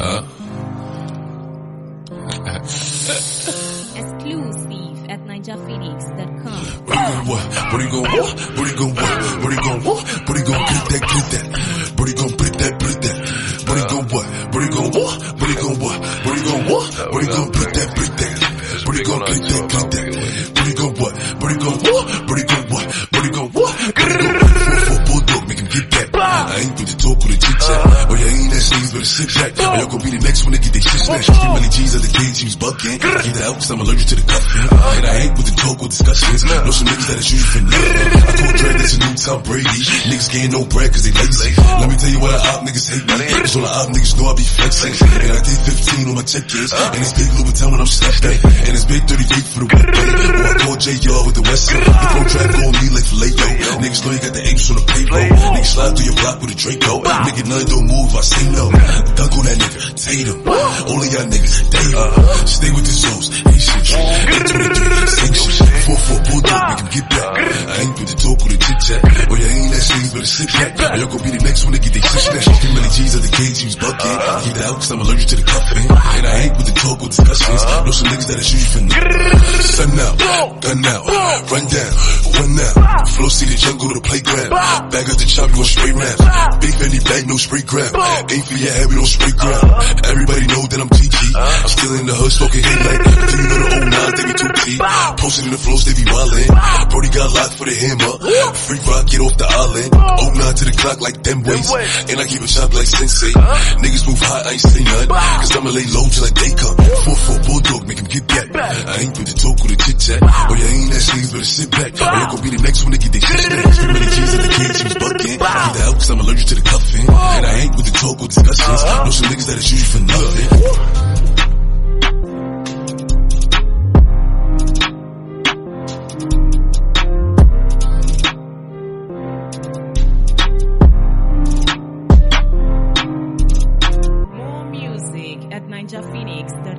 Exclusive at NinjaPhoenix.com. What are you gon' what? What are you gon' what? What are you gon' what? What are you gon' get that, get that? What are you gon' put that, put that? What are you gon' what? What are you gon' what? What are you gon' what? What are you gon' what? What are you gon' put that, put that? What are you gon' get that, get that? What are you gon' what? What are you gon' what? What are you gon' what? What are you gon' what? What are you gon' what? For bulldog, make him get that. I ain't with the talk or the chit chat. Oh yeah, ain't that sneeze, better sit back. Oh y'all gon' be the next one to get their shit smashed. 3 million G's at the cage, he was bucking. Get out, cause I'm allergic to the cuffing. And I ain't with the talk or discussions. Know some niggas that'll shoot you for nothing. I told Dre that's a new Tom Brady. Niggas getting no bread cause they lazy. Let me tell you why the op niggas hate me. Cause all the op niggas know I be flexing. And I did 15 on my check is. And it's big Louis Vuitton when I'm stepped in. And it's big 38 for the whip. Or I call JR with the West End. The pro trap on me like Filet-O. Niggas know you got the apes on the payroll. Niggas slide through your block with a Draco. Nigga none don't move, I say no. Dunk on that nigga, Tatum. Only y'all niggas, David. Stay with the Zoes, Haitian shit. 823, sanction. 4-4 bulldog, make him get back. I ain't with the talk or the chit chat. Oh yeah, ain't that shit, better sit back. Or y'all gon' be the next one to get their shit smashed. 3 million G's at the cage, he was bucking. Get out, cause I'm allergic to the cuffing. And I ain't with the talk or discussions. Know some niggas that'll shoot you for nothing. Sun out, gun out, run down, one out. Flow see the jungle to the playground. Bag up the chop, you gon' spray raps. Big Fendi bag, no spray grab. Ain't for your head, we don't spray grab. Everybody know that I'm TG. I'm still in the hood, smoking hit like. Do you know the 09, they be 2T. Posting in the flows, they be wildin'. Brody got locked for the hammer. Free rock, get off the island. 09 to the clock like them ways. And I keep it sharp like Sensei. Niggas move high, I ain't say none. Cause I'ma lay low till like they come. 4-4 bulldog, make him get back. I ain't with the talk or the chit chat. Oh yeah, ain't that shit, better sit back. Or y'all gon' be the next one to get their shit smashed. 3 million G's at the cage, he was bucking. Get out, cause I'm allergic to the cuffing. And I ain't with the talk or discussions. Know some niggas that'll shoot you for nothing. More music at NinjaPhoenix.com.